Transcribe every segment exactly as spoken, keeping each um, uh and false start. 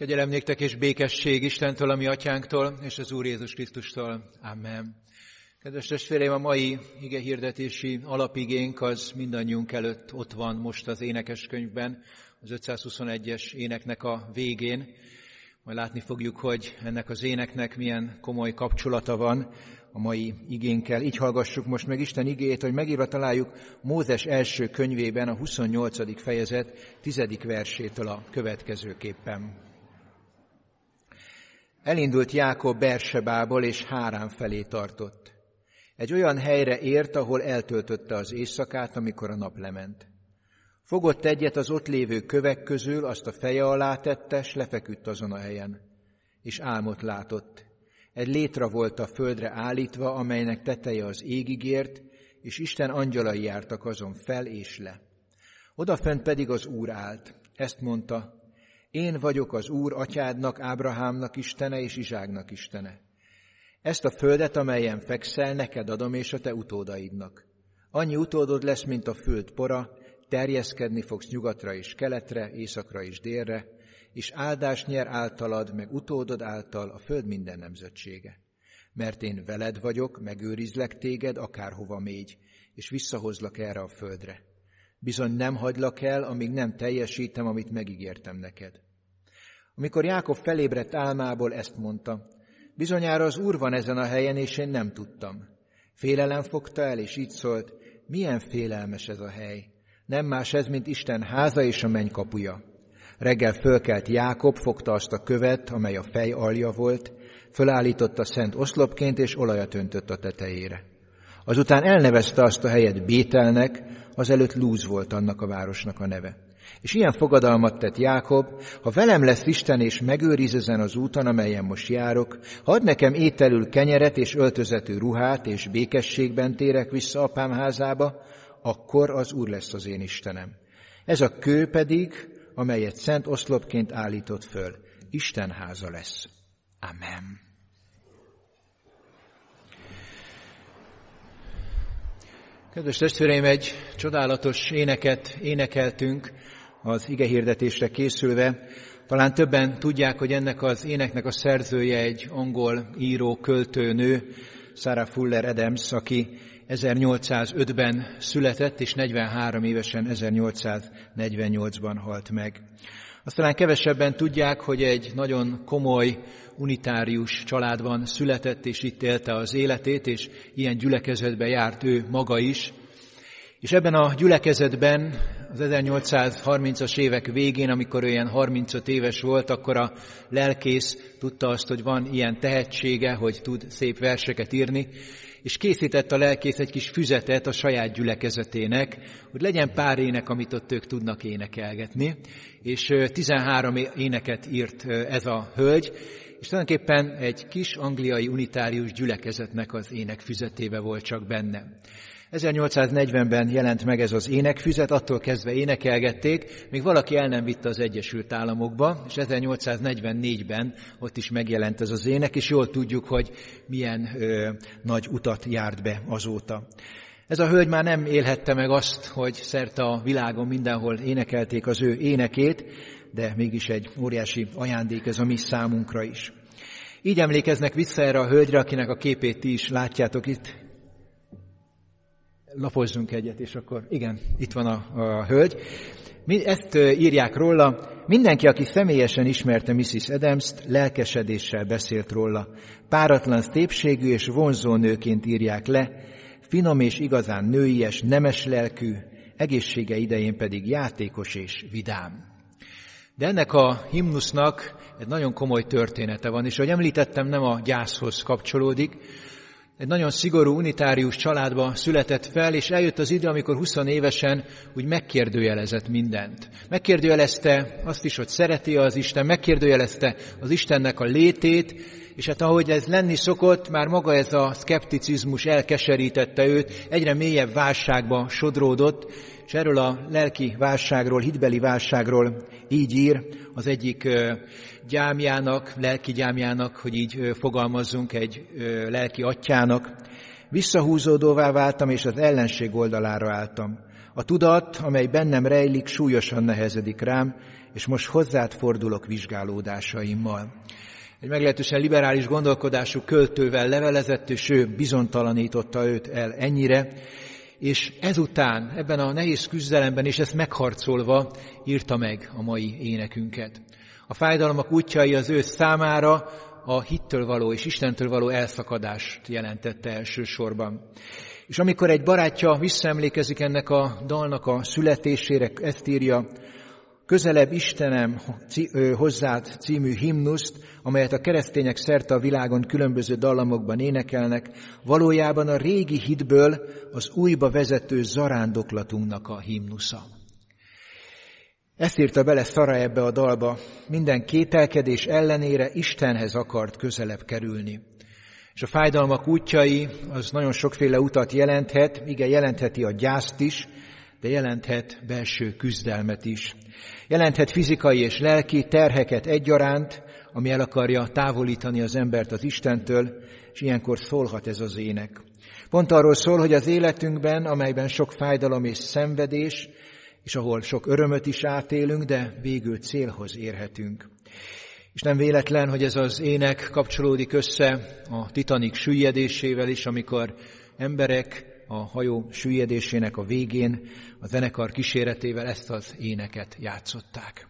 Kegyelem néktek és békesség Istentől, a mi atyánktól, és az Úr Jézus Krisztustól. Amen. Kedves testvéreim, a mai igehirdetési alapigénk az mindannyiunk előtt ott van most az énekeskönyvben, az ötszázhuszonegyes éneknek a végén. Majd látni fogjuk, hogy ennek az éneknek milyen komoly kapcsolata van a mai igénkkel. Így hallgassuk most meg Isten igéjét, hogy megírva találjuk Mózes első könyvében a huszonnyolcadik fejezet tizedik versétől a következőképpen. Elindult Jákob Beersebából, és Hárán felé tartott. Egy olyan helyre ért, ahol eltöltötte az éjszakát, amikor a nap lement. Fogott egyet az ott lévő kövek közül, azt a feje alá tette, s lefeküdt azon a helyen. És álmot látott. Egy létra volt a földre állítva, amelynek teteje az égig ért, és Isten angyalai jártak azon fel és le. Odafent pedig az Úr állt. Ezt mondta: Én vagyok az Úr, atyádnak, Ábrahámnak Istene és Izsáknak Istene. Ezt a földet, amelyen fekszel, neked adom és a te utódaidnak. Annyi utódod lesz, mint a föld pora, terjeszkedni fogsz nyugatra és keletre, északra és délre, és áldás nyer általad, meg utódod által a föld minden nemzetsége. Mert én veled vagyok, megőrizlek téged, akárhova mégy, és visszahozlak erre a földre. Bizony nem hagylak el, amíg nem teljesítem, amit megígértem neked. Amikor Jákob felébredt álmából, ezt mondta: Bizonyára az Úr van ezen a helyen, és én nem tudtam. Félelem fogta el, és így szólt: Milyen félelmes ez a hely! Nem más ez, mint Isten háza és a menny kapuja. Reggel fölkelt Jákob, fogta azt a követ, amely a fej alja volt, fölállította szent oszlopként, és olajat öntött a tetejére. Azután elnevezte azt a helyet Bételnek, azelőtt Lúz volt annak a városnak a neve. És ilyen fogadalmat tett Jákob: Ha velem lesz Isten, és megőriz ezen az úton, amelyen most járok, ha ad nekem ételül kenyeret és öltözetű ruhát, és békességben térek vissza apám házába, akkor az Úr lesz az én Istenem. Ez a kő pedig, amelyet szent oszlopként állított föl, Isten háza lesz. Amen. Kedves testvéreim, egy csodálatos éneket énekeltünk az igehirdetésre készülve. Talán többen tudják, hogy ennek az éneknek a szerzője egy angol író, költőnő, Sarah Fuller Adams, aki ezernyolcszázötben született, és negyvenhárom évesen ezernyolcszáznegyvennyolcban halt meg. Azt talán kevesebben tudják, hogy egy nagyon komoly unitárius családban született, és itt élte az életét, és ilyen gyülekezetbe járt ő maga is. És ebben a gyülekezetben az ezernyolcszázharmincas évek végén, amikor ő ilyen harmincöt éves volt, akkor a lelkész tudta azt, hogy van ilyen tehetsége, hogy tud szép verseket írni, és készített a lelkész egy kis füzetet a saját gyülekezetének, hogy legyen pár ének, amit ott ők tudnak énekelgetni. És tizenhárom éneket írt ez a hölgy, és tulajdonképpen egy kis angliai unitárius gyülekezetnek az énekfüzetébe volt csak benne. ezernyolcszáznegyvenben jelent meg ez az énekfüzet, attól kezdve énekelgették, még valaki el nem vitte az Egyesült Államokba, és ezernyolcszáznegyvennégyben ott is megjelent ez az ének, és jól tudjuk, hogy milyen ö, nagy utat járt be azóta. Ez a hölgy már nem élhette meg azt, hogy szerte a világon mindenhol énekelték az ő énekét, de mégis egy óriási ajándék ez a mi számunkra is. Így emlékeznek vissza erre a hölgyre, akinek a képét ti is látjátok itt. Lapozzunk egyet, és akkor igen, itt van a, a hölgy. Ezt írják róla: Mindenki, aki személyesen ismerte missziz Adamst, lelkesedéssel beszélt róla. Páratlan szépségű és vonzó nőként írják le, finom és igazán nőies, nemes lelkű, egészsége idején pedig játékos és vidám. De ennek a himnusznak egy nagyon komoly története van, és ahogy említettem, nem a gyászhoz kapcsolódik. Egy nagyon szigorú unitárius családba született fel, és eljött az idő, amikor húsz évesen úgy megkérdőjelezett mindent. Megkérdőjelezte azt is, hogy szereti az Isten, megkérdőjelezte az Istennek a létét, és hát ahogy ez lenni szokott, már maga ez a szkepticizmus elkeserítette őt, egyre mélyebb válságba sodródott, és erről a lelki válságról, hitbeli válságról így ír az egyik gyámjának, lelki gyámjának, hogy így fogalmazzunk, egy lelki atyának. Visszahúzódóvá váltam, és az ellenség oldalára álltam. A tudat, amely bennem rejlik, súlyosan nehezedik rám, és most hozzád fordulok vizsgálódásaimmal. Egy meglehetősen liberális gondolkodású költővel levelezett, és ő bizonytalanította őt el ennyire, és ezután, ebben a nehéz küzdelemben, és ezt megharcolva írta meg a mai énekünket. A fájdalmak útjai az ő számára a hittől való és Istentől való elszakadást jelentette elsősorban. És amikor egy barátja visszaemlékezik ennek a dalnak a születésére, ezt írja: Közelebb Istenem hozzád című himnuszt, amelyet a keresztények szerte a világon különböző dallamokban énekelnek, valójában a régi hitből az újba vezető zarándoklatunknak a himnusza. Ezt írta bele Szara ebbe a dalba, minden kételkedés ellenére Istenhez akart közelebb kerülni. És a fájdalmak útjai az nagyon sokféle utat jelenthet, igen, jelentheti a gyászt is, de jelenthet belső küzdelmet is. Jelenthet fizikai és lelki terheket egyaránt, ami el akarja távolítani az embert az Istentől, és ilyenkor szólhat ez az ének. Pont arról szól, hogy az életünkben, amelyben sok fájdalom és szenvedés, és ahol sok örömöt is átélünk, de végül célhoz érhetünk. És nem véletlen, hogy ez az ének kapcsolódik össze a Titanic süllyedésével is, amikor emberek a hajó süllyedésének a végén a zenekar kíséretével ezt az éneket játszották.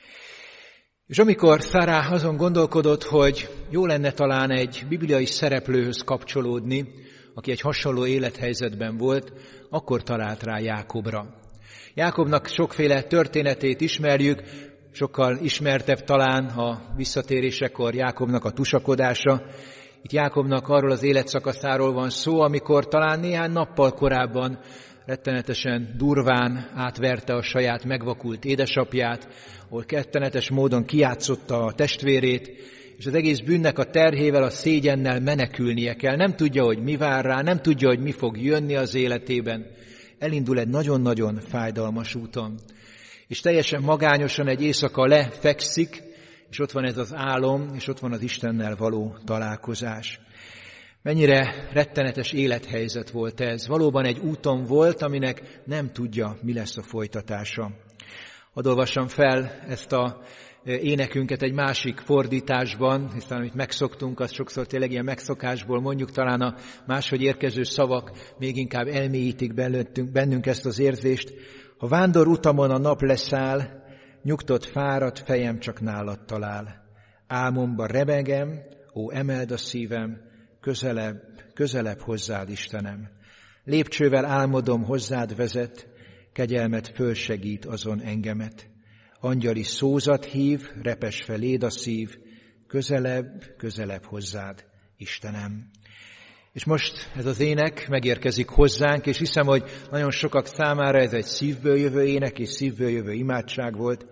És amikor Szárá azon gondolkodott, hogy jó lenne talán egy bibliai szereplőhöz kapcsolódni, aki egy hasonló élethelyzetben volt, akkor talált rá Jákobra. Jákobnak sokféle történetét ismerjük, sokkal ismertebb talán a visszatérésekor Jákobnak a tusakodása. Itt Jákobnak arról az életszakaszáról van szó, amikor talán néhány nappal korábban rettenetesen durván átverte a saját megvakult édesapját, ahol rettenetes módon kijátszotta a testvérét, és az egész bűnnek a terhével, a szégyennel menekülnie kell. Nem tudja, hogy mi vár rá, nem tudja, hogy mi fog jönni az életében. Elindul egy nagyon-nagyon fájdalmas úton. És teljesen magányosan egy éjszaka lefekszik, és ott van ez az álom, és ott van az Istennel való találkozás. Mennyire rettenetes élethelyzet volt ez. Valóban egy úton volt, aminek nem tudja, mi lesz a folytatása. Hadd olvassam fel ezt a énekünket egy másik fordításban, hiszen amit megszoktunk, az sokszor tényleg ilyen megszokásból mondjuk, talán a máshogy érkező szavak még inkább elmélyítik bennünk ezt az érzést. Ha vándor utamon a nap leszáll, nyugtott fáradt fejem csak nálad talál. Álmomba remegem, ó, emeld a szívem, közelebb, közelebb hozzád, Istenem. Lépcsővel álmodom hozzád vezet, kegyelmet fölsegít azon engemet. Angyali szózat hív, repes feléd a szív, közelebb, közelebb hozzád, Istenem. És most ez az ének megérkezik hozzánk, és hiszem, hogy nagyon sokak számára ez egy szívből jövő ének, és szívből jövő imádság volt.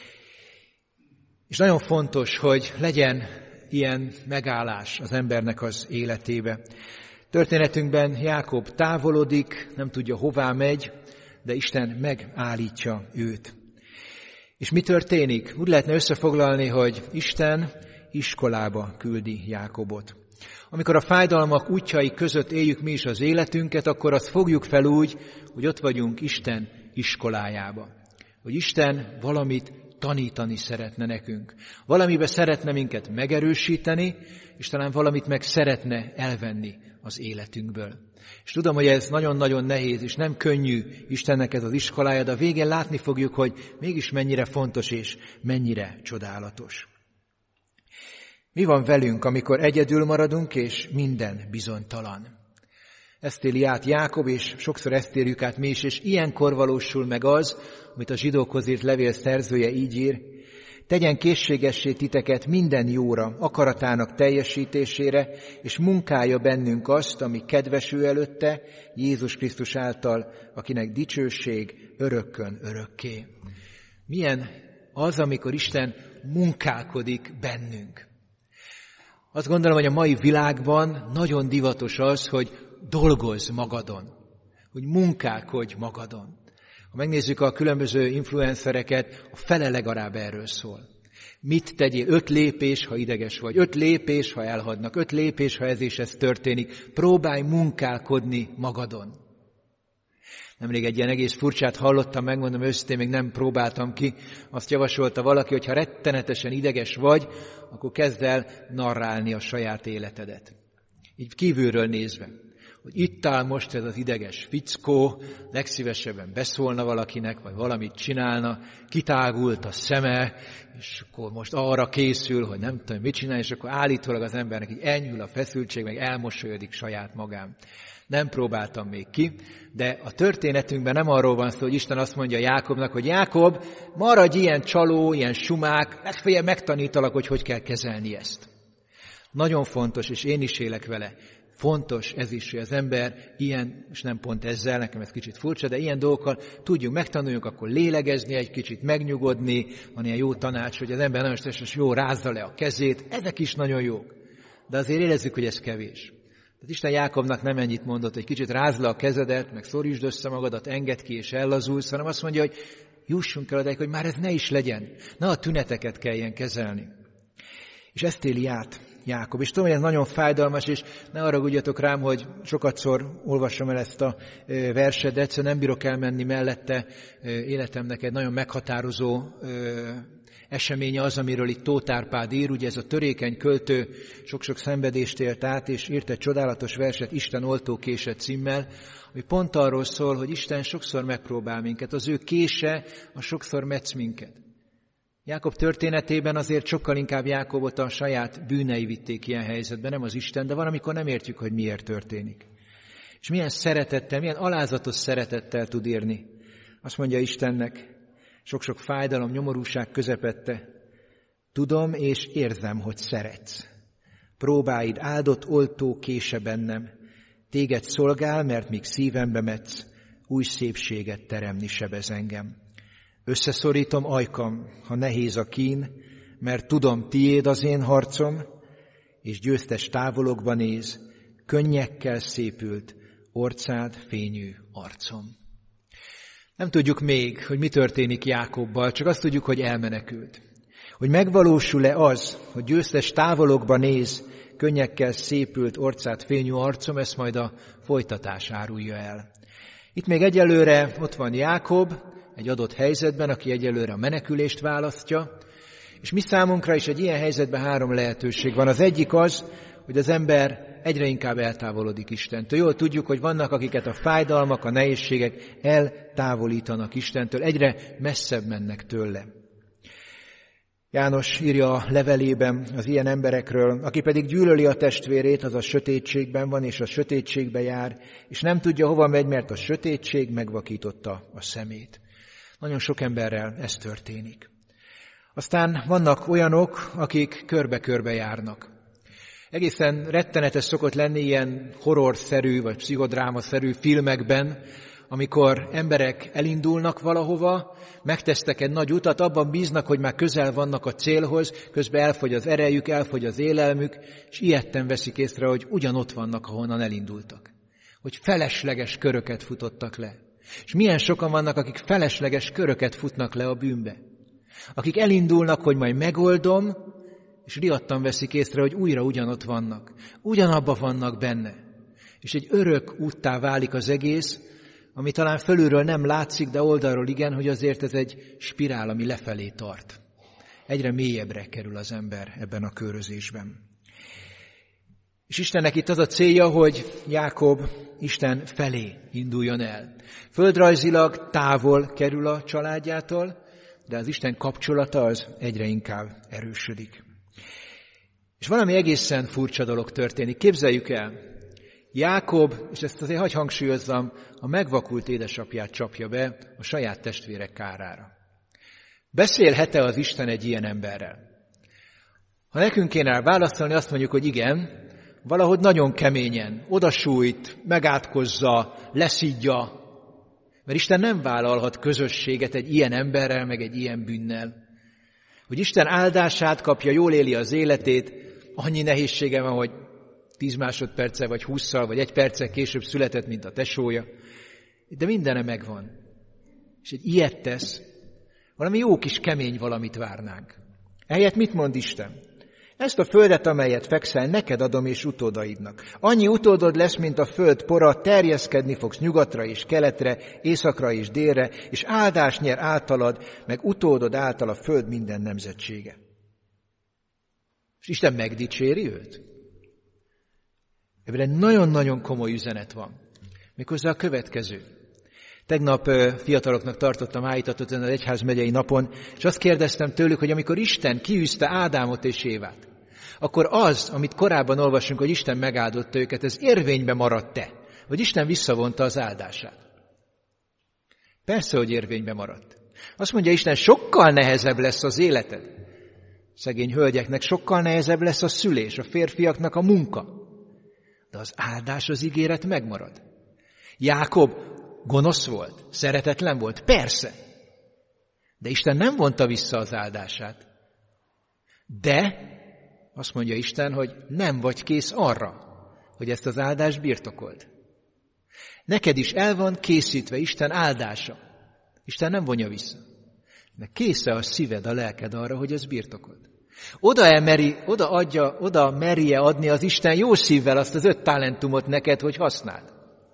És nagyon fontos, hogy legyen ilyen megállás az embernek az életébe. Történetünkben Jákob távolodik, nem tudja hová megy, de Isten megállítja őt. És mi történik? Úgy lehetne összefoglalni, hogy Isten iskolába küldi Jákobot. Amikor a fájdalmak útjai között éljük mi is az életünket, akkor azt fogjuk fel úgy, hogy ott vagyunk Isten iskolájába. Hogy Isten valamit tanítani szeretne nekünk. Valamiben szeretne minket megerősíteni, és talán valamit meg szeretne elvenni az életünkből. És tudom, hogy ez nagyon-nagyon nehéz, és nem könnyű Istennek ez az iskolája, de a végén látni fogjuk, hogy mégis mennyire fontos és mennyire csodálatos. Mi van velünk, amikor egyedül maradunk, és minden bizonytalan? Ezt éli át Jákob, és sokszor ezt érjük át mi is, és ilyenkor valósul meg az, amit a zsidókhoz írt levél szerzője így ír: tegyen készségessé titeket minden jóra, akaratának teljesítésére, és munkálja bennünk azt, ami kedves ő előtte, Jézus Krisztus által, akinek dicsőség örökkön örökké. Milyen az, amikor Isten munkálkodik bennünk? Azt gondolom, hogy a mai világban nagyon divatos az, hogy dolgozz magadon, hogy munkálkodj magadon. Ha megnézzük a különböző influencereket, a fele legalább erről szól. Mit tegyél? Öt lépés, ha ideges vagy. Öt lépés, ha elhagynak. Öt lépés, ha ez és ez történik. Próbálj munkálkodni magadon. Nemrég egy ilyen egész furcsát hallottam, megmondom őszintén, még nem próbáltam ki. Azt javasolta valaki, hogy ha rettenetesen ideges vagy, akkor kezd el narrálni a saját életedet. Így kívülről nézve, hogy itt áll most ez az ideges fickó, legszívesebben beszólna valakinek, vagy valamit csinálna, kitágult a szeme, és akkor most arra készül, hogy nem tudom, mit csinál, és akkor állítólag az embernek így enyhül a feszültség, meg elmosolyodik saját magán. Nem próbáltam még ki, de a történetünkben nem arról van szó, hogy Isten azt mondja Jákobnak, hogy Jákob, maradj ilyen csaló, ilyen sumák, legfeljebb megtanítalak, hogy hogy kell kezelni ezt. Nagyon fontos, és én is élek vele. Fontos ez is, hogy az ember ilyen, és nem pont ezzel, nekem ez kicsit furcsa, de ilyen dolgokkal tudjunk, megtanuljunk akkor lélegezni, egy kicsit megnyugodni, van ilyen jó tanács, hogy az ember nagyon stresszes, jó rázza le a kezét, ezek is nagyon jók. De azért érezzük, hogy ez kevés. Tehát Isten Jákobnak nem ennyit mondott, hogy kicsit rázd le a kezedet, meg szorítsd össze magadat, engedd ki és ellazulsz, hanem azt mondja, hogy jussunk el odáig, hogy már ez ne is legyen. Ne a tüneteket kelljen kezelni. És ezt éli át Jákob. És tudom, hogy ez nagyon fájdalmas, és ne haragudjatok rám, hogy sokatszor olvasom el ezt a verset, de egyszerűen nem bírok elmenni mellette. Életemnek egy nagyon meghatározó eseménye az, amiről itt Tóth Árpád ír. Ugye ez a törékeny költő sok-sok szenvedést élt át, és írt egy csodálatos verset Isten oltókése címmel, ami pont arról szól, hogy Isten sokszor megpróbál minket, az ő kése a sokszor metsz minket. Jákob történetében azért sokkal inkább Jákobot a saját bűnei vitték ilyen helyzetben, nem az Isten, de van, amikor nem értjük, hogy miért történik. És milyen szeretettel, milyen alázatos szeretettel tud írni. Azt mondja Istennek, sok-sok fájdalom, nyomorúság közepette, tudom és érzem, hogy szeretsz. Próbáid áldott oltó kése bennem, téged szolgál, mert míg szívembe metsz, új szépséget teremni sebez engem. Összeszorítom ajkam, ha nehéz a kín, mert tudom, tiéd az én harcom, és győztes távolokba néz, könnyekkel szépült, orcád fényű arcom. Nem tudjuk még, hogy mi történik Jákobbal, csak azt tudjuk, hogy elmenekült. Hogy megvalósul-e az, hogy győztes távolokba néz, könnyekkel szépült, orcád fényű arcom, ezt majd a folytatás árulja el. Itt még egyelőre ott van Jákob, egy adott helyzetben, aki egyelőre a menekülést választja, és mi számunkra is egy ilyen helyzetben három lehetőség van. Az egyik az, hogy az ember egyre inkább eltávolodik Istentől. Jól tudjuk, hogy vannak, akiket a fájdalmak, a nehézségek eltávolítanak Istentől, egyre messzebb mennek tőle. János írja a levelében az ilyen emberekről, aki pedig gyűlöli a testvérét, az a sötétségben van, és a sötétségbe jár, és nem tudja, hova megy, mert a sötétség megvakította a szemét. Nagyon sok emberrel ez történik. Aztán vannak olyanok, akik körbe-körbe járnak. Egészen rettenetes szokott lenni ilyen horrorszerű vagy pszichodrámaszerű filmekben, amikor emberek elindulnak valahova, megtesznek egy nagy utat, abban bíznak, hogy már közel vannak a célhoz, közben elfogy az erejük, elfogy az élelmük, és ijedten veszik észre, hogy ugyanott vannak, ahonnan elindultak. Hogy felesleges köröket futottak le. És milyen sokan vannak, akik felesleges köröket futnak le a bűnbe. Akik elindulnak, hogy majd megoldom, és riadtan veszik észre, hogy újra ugyanott vannak. Ugyanabba vannak benne. És egy örök úttá válik az egész, ami talán fölülről nem látszik, de oldalról igen, hogy azért ez egy spirál, ami lefelé tart. Egyre mélyebbre kerül az ember ebben a körözésben. És Istennek itt az a célja, hogy Jákob Isten felé induljon el. Földrajzilag távol kerül a családjától, de az Isten kapcsolata az egyre inkább erősödik. És valami egészen furcsa dolog történik. Képzeljük el, Jákob, és ezt azért hagy hangsúlyozzam, a megvakult édesapját csapja be a saját testvérek kárára. Beszélhet-e az Isten egy ilyen emberrel? Ha nekünk kéne válaszolni, azt mondjuk, hogy igen, valahogy nagyon keményen, odasújt, megátkozza, leszidja, mert Isten nem vállalhat közösséget egy ilyen emberrel, meg egy ilyen bűnnel. Hogy Isten áldását kapja, jól éli az életét, annyi nehézsége van, hogy tíz másodperccel, vagy hússzal, vagy egy perccel később született, mint a tesója. De mindene megvan. És egy ilyet tesz, valami jó kis kemény valamit várnánk. Ehelyett mit mond Isten? Ezt a földet, amelyet fekszel, neked adom és utódaidnak. Annyi utódod lesz, mint a föld pora, terjeszkedni fogsz nyugatra és keletre, északra és délre, és áldás nyer általad, meg utódod által a föld minden nemzetsége. És Isten megdicséri őt? Ebben egy nagyon-nagyon komoly üzenet van. Méghozzá a következő. Tegnap fiataloknak tartottam állítatot az egyházmegyei napon, és azt kérdeztem tőlük, hogy amikor Isten kiűzte Ádámot és Évát, akkor az, amit korábban olvasunk, hogy Isten megáldotta őket, ez érvénybe maradt-e? Vagy Isten visszavonta az áldását? Persze, hogy érvénybe maradt. Azt mondja Isten, sokkal nehezebb lesz az életed. Szegény hölgyeknek sokkal nehezebb lesz a szülés, a férfiaknak a munka. De az áldás, az ígéret megmarad. Jákob gonosz volt, szeretetlen volt? Persze. De Isten nem vonta vissza az áldását. De azt mondja Isten, hogy nem vagy kész arra, hogy ezt az áldást birtokold. Neked is el van készítve Isten áldása. Isten nem vonja vissza. De kész-e a szíved, a lelked arra, hogy ezt birtokold? Oda emeri, oda adja, oda merje adni az Isten jó szívvel azt az öt talentumot neked, hogy használd.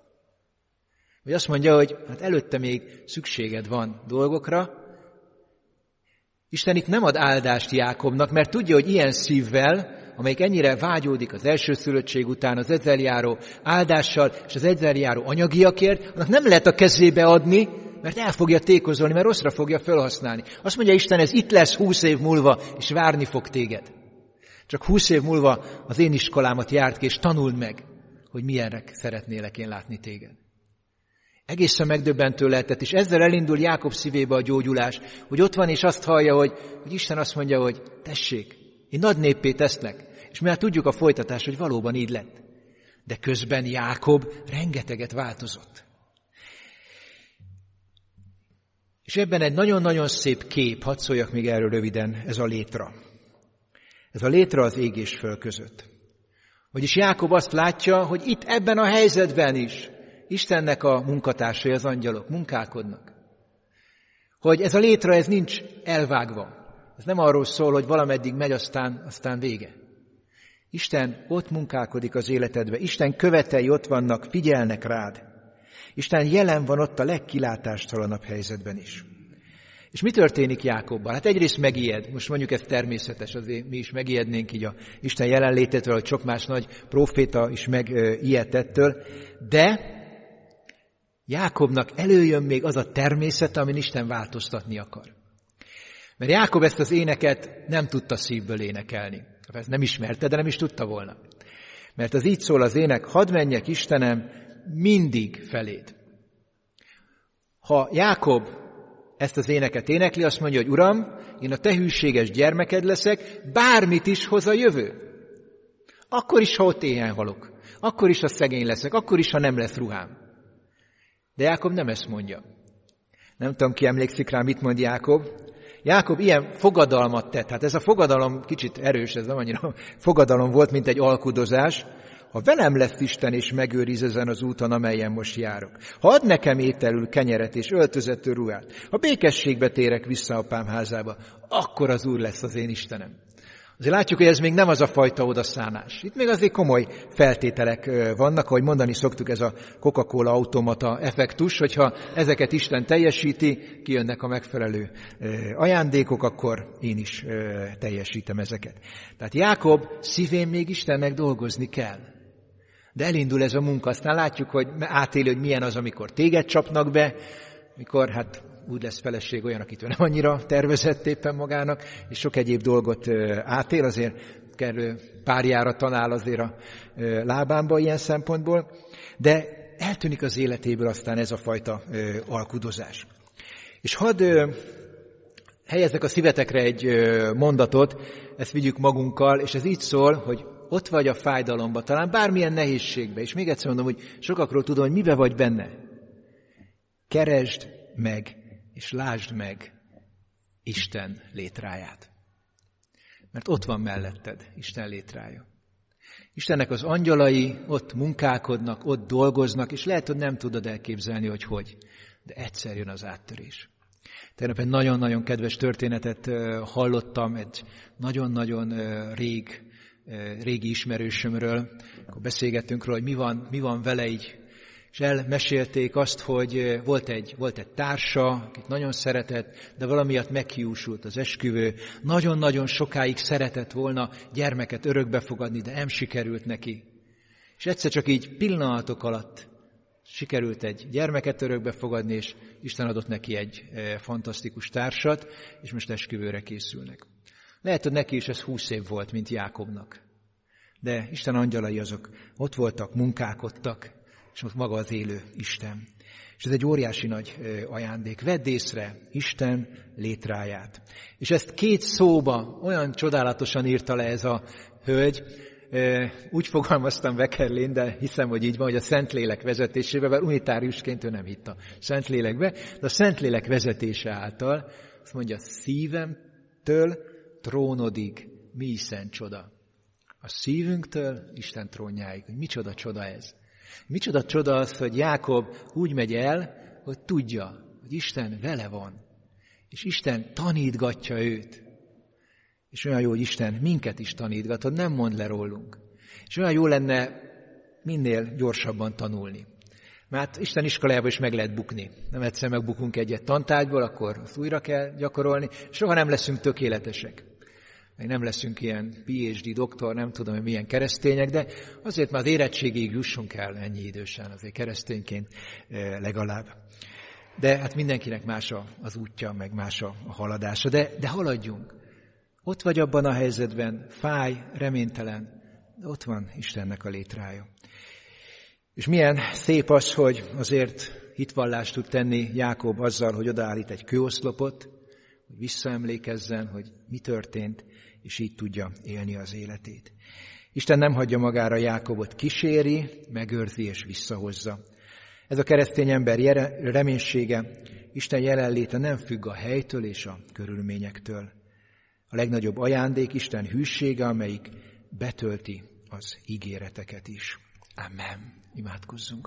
Vagy azt mondja, hogy hát előtte még szükséged van dolgokra. Isten itt nem ad áldást Jákobnak, mert tudja, hogy ilyen szívvel, amelyik ennyire vágyódik az elsőszülöttség után az ezerjáró áldással és az ezerjáró anyagiakért, annak nem lehet a kezébe adni, mert el fogja tékozolni, mert rosszra fogja felhasználni. Azt mondja Isten, ez itt lesz húsz év múlva, és várni fog téged. Csak húsz év múlva az én iskolámat járt ki, és tanuld meg, hogy milyenre szeretnélek én látni téged. Egészen megdöbbentő lehetett, és ezzel elindul Jákob szívébe a gyógyulás, hogy ott van, és azt hallja, hogy, hogy Isten azt mondja, hogy tessék, én nagy néppé teszlek, és mi már tudjuk a folytatást, hogy valóban így lett. De közben Jákob rengeteget változott. És ebben egy nagyon-nagyon szép kép, hadd szóljak még erről röviden, ez a létra. Ez a létra az ég és föld között. Vagyis Jákob azt látja, hogy itt ebben a helyzetben is Istennek a munkatársai, az angyalok munkálkodnak. Hogy ez a létra, ez nincs elvágva. Ez nem arról szól, hogy valameddig megy, aztán, aztán vége. Isten ott munkálkodik az életedbe. Isten követei ott vannak, figyelnek rád. Isten jelen van ott a legkilátástalanabb helyzetben is. És mi történik Jákobbal? Hát egyrészt megijed, most mondjuk ez természetes, azért mi is megijednénk így a Isten jelenlététől, hogy sok más nagy próféta is megijedt ettől, de Jákobnak előjön még az a természet, amin Isten változtatni akar. Mert Jákob ezt az éneket nem tudta szívből énekelni. Ezt nem ismerte, de nem is tudta volna. Mert az így szól az ének, hadd menjek Istenem mindig feléd. Ha Jákob ezt az éneket énekli, azt mondja, hogy Uram, én a te hűséges gyermeked leszek, bármit is hoz a jövő. Akkor is, ha ott éhen halok. Akkor is, ha szegény leszek. Akkor is, ha nem lesz ruhám. De Jákob nem ezt mondja. Nem tudom, ki emlékszik rá, mit mond Jákob. Jákob ilyen fogadalmat tett. Hát ez a fogadalom kicsit erős, ez nem annyira fogadalom volt, mint egy alkudozás. Ha velem lesz Isten, és megőriz ezen az úton, amelyen most járok. Ha ad nekem ételül kenyeret és öltözető ruhát, ha békességbe térek vissza apám házába, akkor az Úr lesz az én Istenem. Azért látjuk, hogy ez még nem az a fajta odaszánás. Itt még azért komoly feltételek vannak, ahogy mondani szoktuk, ez a Coca-Cola automata effektus, hogyha ezeket Isten teljesíti, kijönnek a megfelelő ajándékok, akkor én is teljesítem ezeket. Tehát Jákob szívén még Istennek dolgozni kell. De elindul ez a munka, aztán látjuk, hogy átéli, hogy milyen az, amikor téged csapnak be, mikor hát úgy lesz feleség olyan, akit nem annyira tervezett éppen magának, és sok egyéb dolgot átél, azért kell párjára tanál azért a lábámba ilyen szempontból, de eltűnik az életéből aztán ez a fajta alkudozás. És hadd helyezzek a szívetekre egy mondatot, ezt vigyük magunkkal, és ez így szól, hogy ott vagy a fájdalomba, talán bármilyen nehézségbe, és még egyszer mondom, hogy sokakról tudom, hogy mibe vagy benne. Keresd meg, és lásd meg Isten létráját. Mert ott van melletted Isten létrája. Istennek az angyalai ott munkálkodnak, ott dolgoznak, és lehet, hogy nem tudod elképzelni, hogy hogy. De egyszer jön az áttörés. Tegnap egy nagyon-nagyon kedves történetet hallottam, egy nagyon-nagyon rég, régi ismerősömről. Akkor beszélgettünk róla, hogy mi van, mi van vele így. És elmesélték azt, hogy volt egy, volt egy társa, akit nagyon szeretett, de valamiatt meghiúsult az esküvő. Nagyon-nagyon sokáig szeretett volna gyermeket örökbe fogadni, de nem sikerült neki. És egyszer csak így pillanatok alatt sikerült egy gyermeket örökbe fogadni, és Isten adott neki egy fantasztikus társat, és most esküvőre készülnek. Lehet, hogy neki is ez húsz év volt, mint Jákobnak. De Isten angyalai azok ott voltak, munkálkodtak, és ott maga az élő Isten. És ez egy óriási nagy ajándék. Vedd észre Isten létráját. És ezt két szóba olyan csodálatosan írta le ez a hölgy, úgy fogalmaztam Wekerlén, de hiszem, hogy így van, hogy a Szentlélek vezetésével, mert unitáriusként ő nem hitt a Szentlélekbe, de a Szentlélek vezetése által azt mondja, szívemtől trónodig mi szent csoda. A szívünktől Isten trónjáig. Micsoda csoda ez? Micsoda csoda az, hogy Jákob úgy megy el, hogy tudja, hogy Isten vele van, és Isten tanítgatja őt. És olyan jó, hogy Isten minket is tanítgatod, nem mond le rólunk. És olyan jó lenne minél gyorsabban tanulni. Mert Isten iskolájában is meg lehet bukni. Nem egyszer megbukunk egyet tantárgyból, akkor azt újra kell gyakorolni. Soha nem leszünk tökéletesek. Meg nem leszünk ilyen pé há dé doktor, nem tudom, hogy milyen keresztények, de azért már az érettségig jussunk el ennyi idősen, azért keresztényként legalább. De hát mindenkinek más az útja, meg más a haladása. De, de haladjunk. Ott vagy abban a helyzetben, fáj, reménytelen, de ott van Istennek a létrája. És milyen szép az, hogy azért hitvallást tud tenni Jákob azzal, hogy odaállít egy kőoszlopot, hogy visszaemlékezzen, hogy mi történt, és így tudja élni az életét. Isten nem hagyja magára Jákobot, kíséri, megőrzi és visszahozza. Ez a keresztény ember reménysége, Isten jelenléte nem függ a helytől és a körülményektől. A legnagyobb ajándék Isten hűsége, amelyik betölti az ígéreteket is. Amen. Imádkozzunk.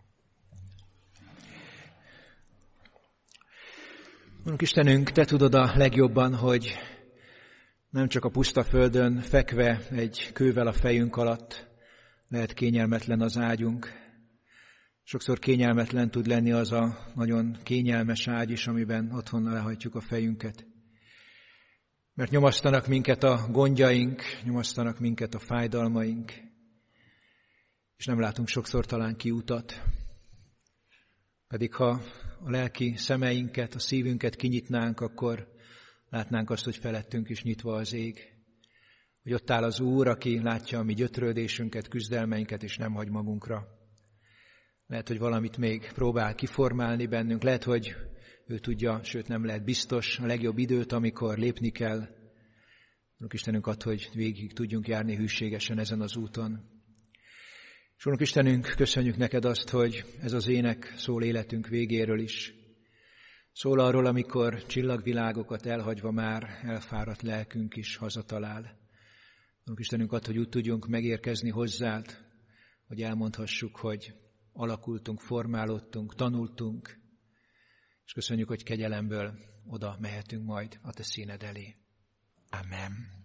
Mondjuk Istenünk, Te tudod a legjobban, hogy nem csak a puszta földön fekve egy kővel a fejünk alatt lehet kényelmetlen az ágyunk. Sokszor kényelmetlen tud lenni az a nagyon kényelmes ágy is, amiben otthon lehajtjuk a fejünket. Mert nyomasztanak minket a gondjaink, nyomasztanak minket a fájdalmaink, és nem látunk sokszor talán kiutat. Pedig ha a lelki szemeinket, a szívünket kinyitnánk, akkor látnánk azt, hogy felettünk is nyitva az ég. Hogy ott áll az Úr, aki látja a mi gyötrődésünket, küzdelmeinket, és nem hagy magunkra. Lehet, hogy valamit még próbál kiformálni bennünk, lehet, hogy ő tudja, sőt nem lehet biztos a legjobb időt, amikor lépni kell. Úrunk Istenünk, add, hogy végig tudjunk járni hűségesen ezen az úton. És Úrunk Istenünk, köszönjük neked azt, hogy ez az ének szól életünk végéről is. Szól arról, amikor csillagvilágokat elhagyva már elfáradt lelkünk is hazatalál. Úrunk Istenünk, add, hogy úgy tudjunk megérkezni hozzád, hogy elmondhassuk, hogy alakultunk, formálódtunk, tanultunk, és köszönjük, hogy kegyelemből oda mehetünk majd a te színed elé. Amen.